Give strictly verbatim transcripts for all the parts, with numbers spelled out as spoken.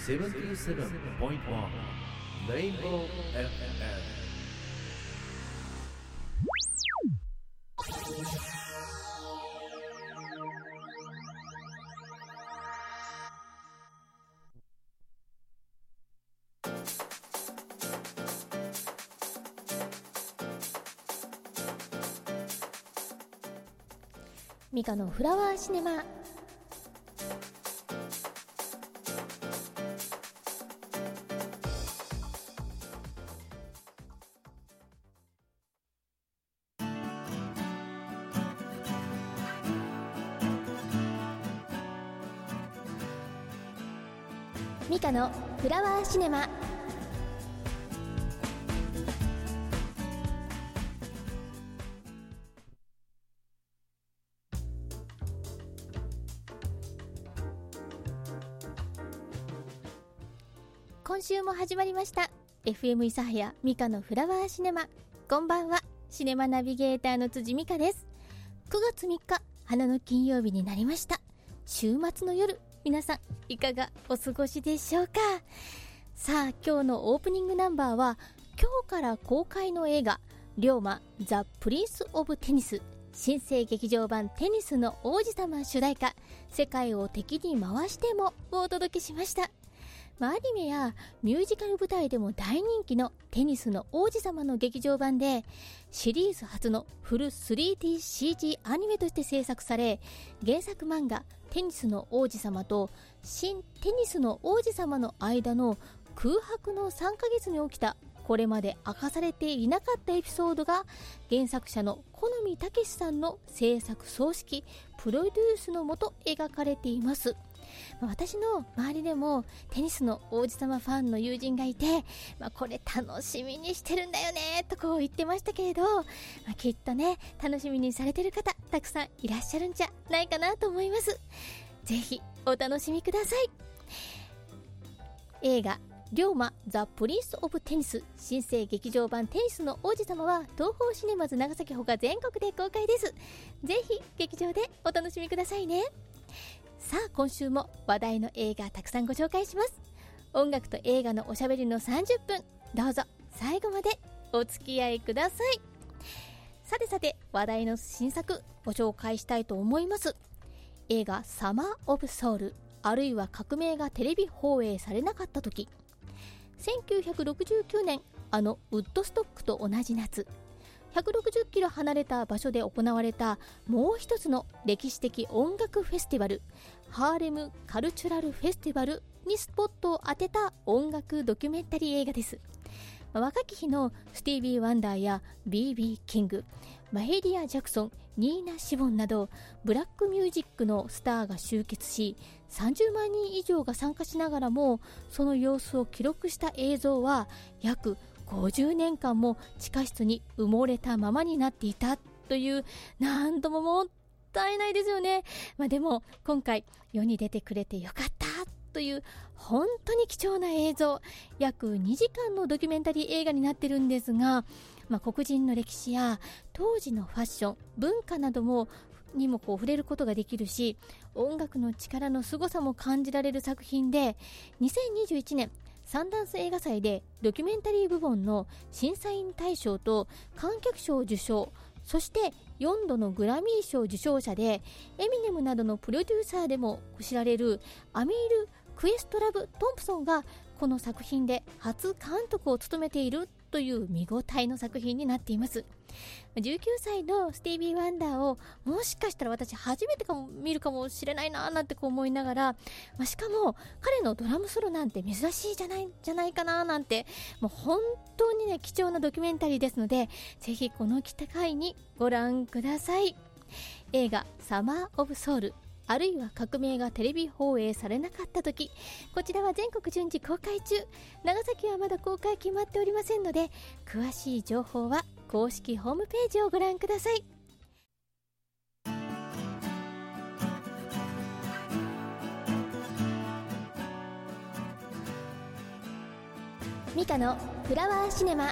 セブンティーセブンポイントワン レインボー エフエム。 ミカのフラワーシネマ。ミカのフラワーシネマ。今週も始まりました エフエム 諫早ミカのフラワーシネマ。こんばんは、シネマナビゲーターの辻美香です。くがつみっか、花の金曜日になりました。週末の夜、皆さんいかがお過ごしでしょうか。さあ、今日のオープニングナンバーは今日から公開の映画龍馬ザ・プリンス・オブ・テニス新生劇場版テニスの王子様主題歌世界を敵に回してもをお届けしました。まあ、アニメやミュージカル舞台でも大人気のテニスの王子様の劇場版でシリーズ初のフル スリーディーシージー アニメとして制作され、原作漫画テニスの王子様と新テニスの王子様の間の空白のさんかげつに起きたこれまで明かされていなかったエピソードが原作者の好見武史さんの制作総指揮プロデュースのもと描かれています。まあ、私の周りでもテニスの王子様ファンの友人がいて、まあ、これ楽しみにしてるんだよねとこう言ってましたけれど、まあ、きっとね楽しみにされてる方たくさんいらっしゃるんじゃないかなと思います。ぜひお楽しみください。映画龍馬ザ・プリンス・オブ・テニス新生劇場版テニスの王子様は東宝シネマズ長崎ほか全国で公開です。ぜひ劇場でお楽しみくださいね。さあ、今週も話題の映画たくさんご紹介します。音楽と映画のおしゃべりのさんじゅっぷん、どうぞ最後までお付き合いください。さてさて、話題の新作ご紹介したいと思います。映画サマー・オブ・ソウル、あるいは革命がテレビ放映されなかった時。せんきゅうひゃくろくじゅうきゅうねん、あのウッドストックと同じ夏、ひゃくろくじゅっキロ離れた場所で行われたもう一つの歴史的音楽フェスティバル、ハーレムカルチュラルフェスティバルにスポットを当てた音楽ドキュメンタリー映画です。若き日のスティービー・ワンダーや ビービー キング、マヘリア・ジャクソン、ニーナ・シボンなどブラックミュージックのスターが集結し、さんじゅうまんにん以上が参加しながらもその様子を記録した映像は約ごじゅうねんかんも地下室に埋もれたままになっていたという、なんとももったいないですよね。まあ、でも今回世に出てくれてよかったという本当に貴重な映像、約にじかんのドキュメンタリー映画になってるんですが、まあ、黒人の歴史や当時のファッション文化などもにもこう触れることができるし、音楽の力の凄さも感じられる作品で、にせんにじゅういちねんサンダンス映画祭でドキュメンタリー部門の審査員大賞と観客賞を受賞、そしてよんどのグラミー賞受賞者でエミネムなどのプロデューサーでも知られるアミール・クエストラブ・トンプソンがこの作品で初監督を務めているという見応えの作品になっています。じゅうきゅうさいのスティービー・ワンダーをもしかしたら私初めてかも見るかもしれないななんてこう思いながら、まあ、しかも彼のドラムソロなんて珍しいじゃないじゃないかななんて、もう本当にね貴重なドキュメンタリーですので、ぜひこの機会にご覧ください。映画サマー・オブ・ソウル、あるいは革命がテレビ放映されなかった時、こちらは全国順次公開中。長崎はまだ公開決まっておりませんので、詳しい情報は公式ホームページをご覧ください。ミカのフラワーシネマ。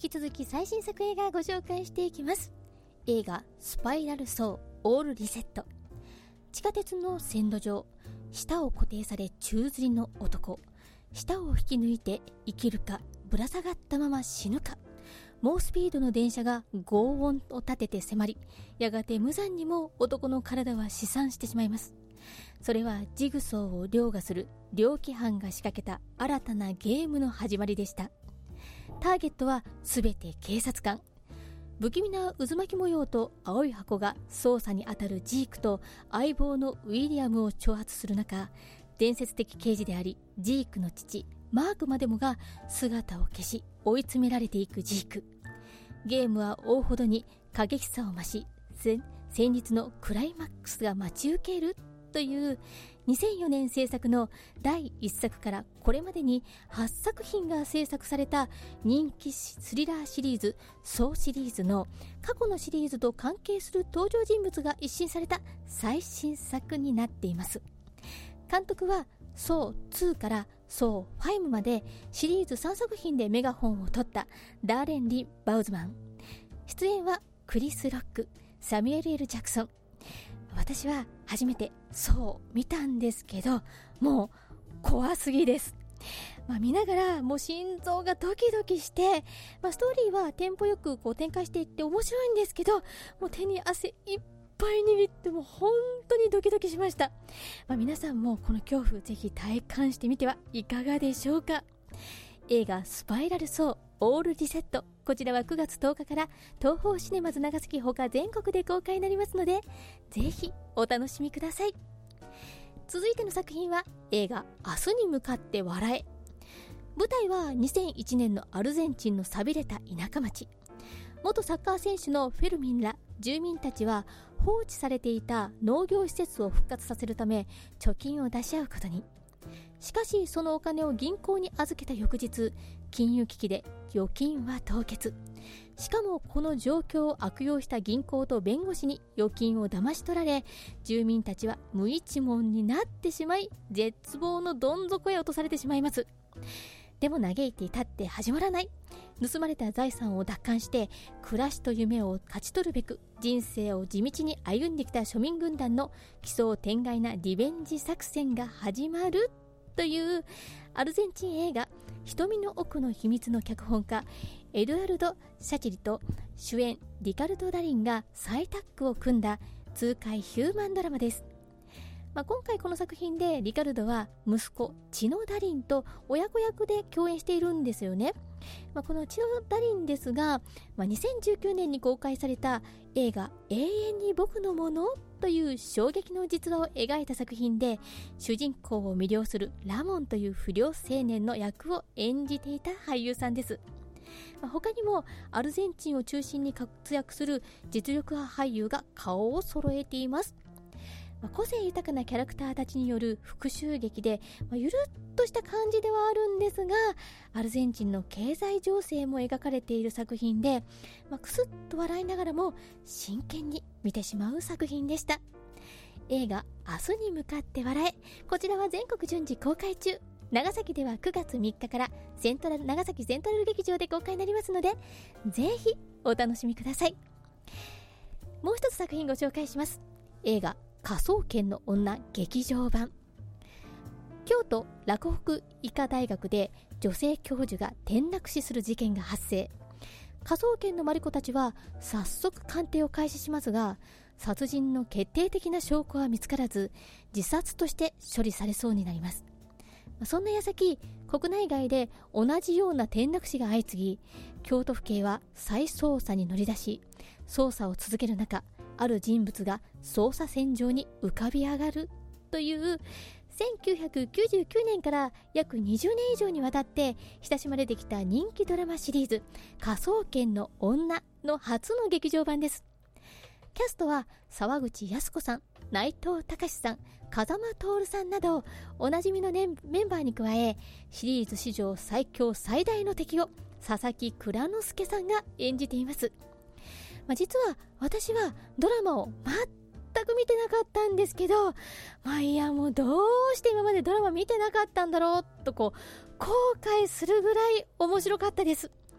引き続き最新作映画をご紹介していきます。映画スパイラルソーオールリセット。地下鉄の線路上、舌を固定され宙吊りの男。舌を引き抜いて生きるか、ぶら下がったまま死ぬか。猛スピードの電車が轟音を立てて迫り、やがて無残にも男の体は死散してしまいます。それはジグソーを凌駕する猟奇犯が仕掛けた新たなゲームの始まりでした。ターゲットはすべて警察官。不気味な渦巻き模様と青い箱が捜査に当たるジークと相棒のウィリアムを挑発する中、伝説的刑事でありジークの父マークまでもが姿を消し追い詰められていくジーク。ゲームは追うほどに過激さを増し、戦慄のクライマックスが待ち受けるというにせんよねん制作のだいいっさくからこれまでにはっさくひんが制作された人気スリラーシリーズソーシリーズの過去のシリーズと関係する登場人物が一新された最新作になっています。監督はソーツーからソーファイブまでシリーズさんさくひんでメガホンを取ったダーレン・リン・バウズマン。出演はクリス・ロック、サミュエル・エル・ジャクソン。私は初めてそう見たんですけど、もう怖すぎです。まあ、見ながらもう心臓がドキドキして、まあ、ストーリーはテンポよくこう展開していって面白いんですけど、もう手に汗いっぱい握ってもう本当にドキドキしました。まあ、皆さんもこの恐怖ぜひ体感してみてはいかがでしょうか。映画スパイラルソーオールリセット、こちらはくがつとおかから東宝シネマズ長崎ほか全国で公開になりますので、ぜひお楽しみください。続いての作品は映画明日に向かって笑え。舞台はにせんいちねんのアルゼンチンの寂れた田舎町。元サッカー選手のフェルミンら住民たちは放置されていた農業施設を復活させるため貯金を出し合うことに。しかしそのお金を銀行に預けた翌日、金融危機で預金は凍結。しかもこの状況を悪用した銀行と弁護士に預金を騙し取られ、住民たちは無一文になってしまい、絶望のどん底へ落とされてしまいます。でも嘆いていたって始まらない。盗まれた財産を奪還して暮らしと夢を勝ち取るべく人生を地道に歩んできた庶民軍団の奇想天外なリベンジ作戦が始まるというアルゼンチン映画瞳の奥の秘密の脚本家エドゥアルド・シャチリと主演リカルド・ダリンが再タッグを組んだ痛快ヒューマンドラマです。まあ、今回この作品でリカルドは息子チノ・ダリンと親子役で共演しているんですよね。まあ、このチノ・ダリンですが、まあ、にせんじゅうきゅうねんに公開された映画永遠に僕のものという衝撃の実話を描いた作品で、主人公を魅了するラモンという不良青年の役を演じていた俳優さんです。まあ、他にもアルゼンチンを中心に活躍する実力派俳優が顔を揃えています。まあ、個性豊かなキャラクターたちによる復讐劇で、まあ、ゆるっとした感じではあるんですが、アルゼンチンの経済情勢も描かれている作品で、まあ、くすっと笑いながらも真剣に見てしまう作品でした。映画明日に向かって笑え、こちらは全国順次公開中。長崎ではくがつみっかからセントラル長崎セントラル劇場で公開になりますので、ぜひお楽しみください。もう一つ作品ご紹介します。映画科捜研の女劇場版。京都洛北医科大学で女性教授が転落死する事件が発生。科捜研のマリコたちは早速鑑定を開始しますが、殺人の決定的な証拠は見つからず、自殺として処理されそうになります。そんな矢先、国内外で同じような転落死が相次ぎ、京都府警は再捜査に乗り出し、捜査を続ける中、ある人物が捜査線上に浮かび上がるというせんきゅうひゃくきゅうじゅうきゅうねんから約にじゅうねん以上にわたって親しまれてきた人気ドラマシリーズ科捜研の女の初の劇場版です。キャストは沢口靖子さん、内藤隆さん、風間徹さんなどおなじみのメンバーに加え、シリーズ史上最強最大の敵を佐々木蔵之介さんが演じています。まあ、実は私はドラマを全く見てなかったんですけど、まあいやもうどうして今までドラマ見てなかったんだろうとこう後悔するぐらい面白かったです。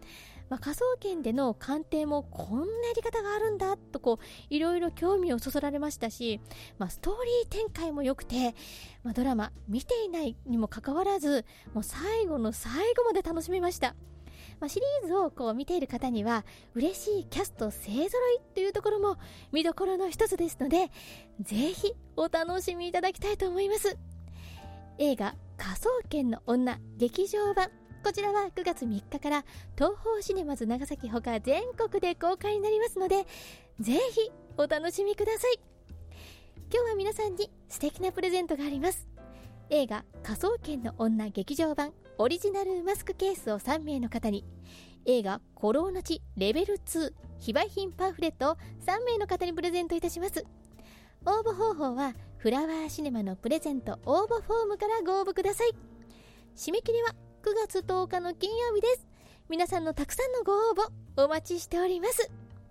まあ、科捜研での鑑定もこんなやり方があるんだとこういろいろ興味をそそられましたし、まあ、ストーリー展開も良くて、まあ、ドラマ見ていないにもかかわらずもう最後の最後まで楽しめました。まあ、シリーズをこう見ている方には嬉しいキャスト勢ぞろいというところも見どころの一つですので、ぜひお楽しみいただきたいと思います。映画科捜研の女劇場版、こちらはくがつみっかから東宝シネマズ長崎ほか全国で公開になりますので、ぜひお楽しみください。今日は皆さんに素敵なプレゼントがあります。映画科捜研の女劇場版オリジナルマスクケースをさんめいの方に、映画孤狼の血レベルツー非売品パンフレットをさんめいの方にプレゼントいたします。応募方法はフラワーシネマのプレゼント応募フォームからご応募ください。締め切りはくがつとおかの金曜日です。皆さんのたくさんのご応募お待ちしております。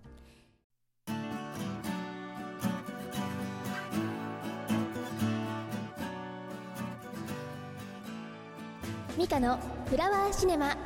ミカのフラワーシネマ。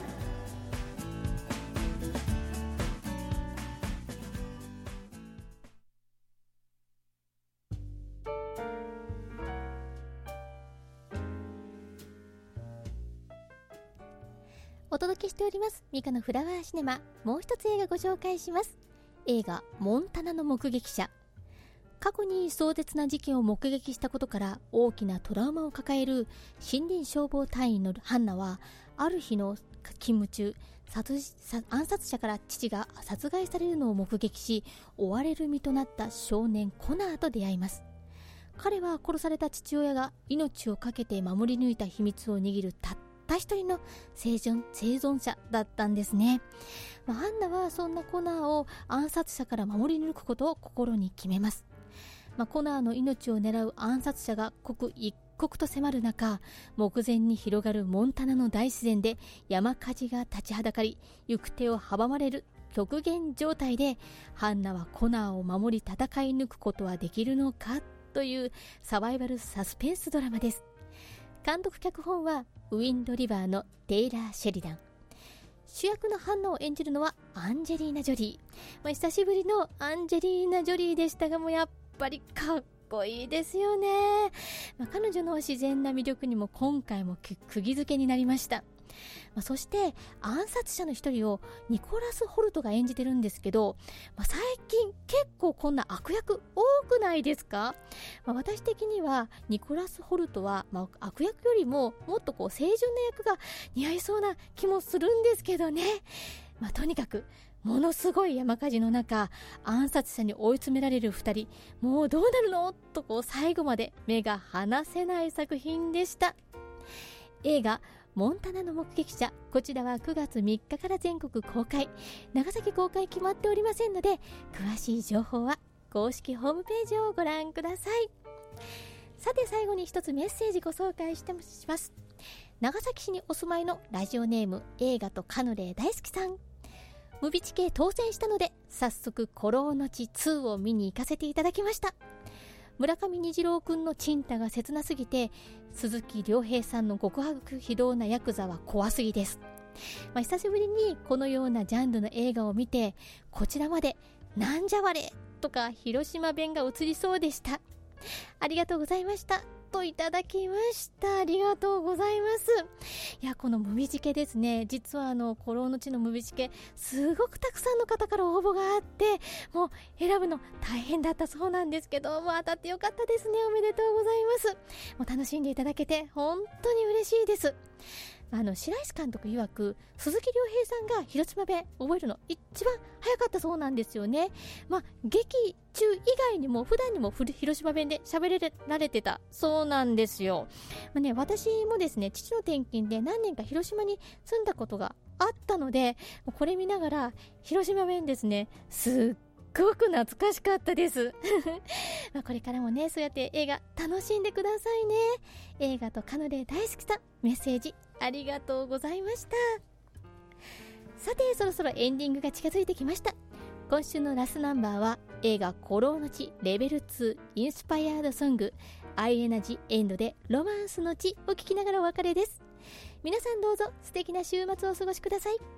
お届けしておりますミカのフラワーシネマ。もう一つ映画ご紹介します。映画モンタナの目撃者。過去に壮絶な事件を目撃したことから大きなトラウマを抱える森林消防隊員のハンナは、ある日の勤務中、殺暗殺者から父が殺害されるのを目撃し追われる身となった少年コナーと出会います。彼は殺された父親が命を懸けて守り抜いた秘密を握るたったたった一人の生存、生存者だったんですね。まあ、ハンナはそんなコナーを暗殺者から守り抜くことを心に決めます。まあ、コナーの命を狙う暗殺者が刻一刻と迫る中、目前に広がるモンタナの大自然で山火事が立ちはだかり、行く手を阻まれる極限状態で、ハンナはコナーを守り戦い抜くことはできるのかというサバイバルサスペンスドラマです。監督脚本はウィンドリバーのテイラー・シェリダン。主役のハンナを演じるのはアンジェリーナ・ジョリー。まあ、久しぶりのアンジェリーナ・ジョリーでしたが、もうやっぱりかっこいいですよね。まあ、彼女の自然な魅力にも今回も釘付けになりました。まあ、そして暗殺者の一人をニコラス・ホルトが演じてるんですけど、まあ、最近結構こんな悪役多くないですか？まあ、私的にはニコラス・ホルトは、まあ、悪役よりももっとこう清純な役が似合いそうな気もするんですけどね。まあ、とにかくものすごい山火事の中、暗殺者に追い詰められる二人、もうどうなるのとこう最後まで目が離せない作品でした。映画モンタナの目撃者、こちらはくがつみっかから全国公開。長崎公開決まっておりませんので、詳しい情報は公式ホームページをご覧ください。さて最後に一つメッセージご紹介してします。長崎市にお住まいのラジオネーム映画とカヌレ大好きさん。ムビチ系当選したので早速孤狼の血ツーを見に行かせていただきました。村上虹郎くんのチンタが切なすぎて、鈴木亮平さんの極悪非道なヤクザは怖すぎです。まあ、久しぶりにこのようなジャンルの映画を見て、こちらまでなんじゃわれとか広島弁が映りそうでした。ありがとうございましたといただきました。ありがとうございます。いや、このムビチケですね、実はあの孤狼の血のムビチケ、すごくたくさんの方から応募があって、もう選ぶの大変だったそうなんですけど、もう当たってよかったですね。おめでとうございます。もう楽しんでいただけて本当に嬉しいです。あの白石監督曰く、鈴木亮平さんが広島弁覚えるの一番早かったそうなんですよね。まあ、劇中以外にも普段にも広島弁で喋られてたそうなんですよ。まあね、私もですね、父の転勤で何年か広島に住んだことがあったので、これ見ながら広島弁ですね、すっすごく懐かしかったですまあこれからもね、そうやって映画楽しんでくださいね。映画とカヌレ大好きさん、メッセージありがとうございました。さてそろそろエンディングが近づいてきました。今週のラスナンバーは映画孤狼の血レベルツーインスパイアードソングアイエナジエンドでロマンスの血を聴きながらお別れです。皆さんどうぞ素敵な週末をお過ごしください。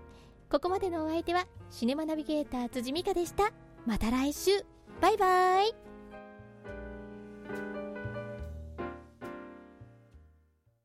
ここまでのお相手はシネマナビゲーター辻美香でした。また来週、バイバイ。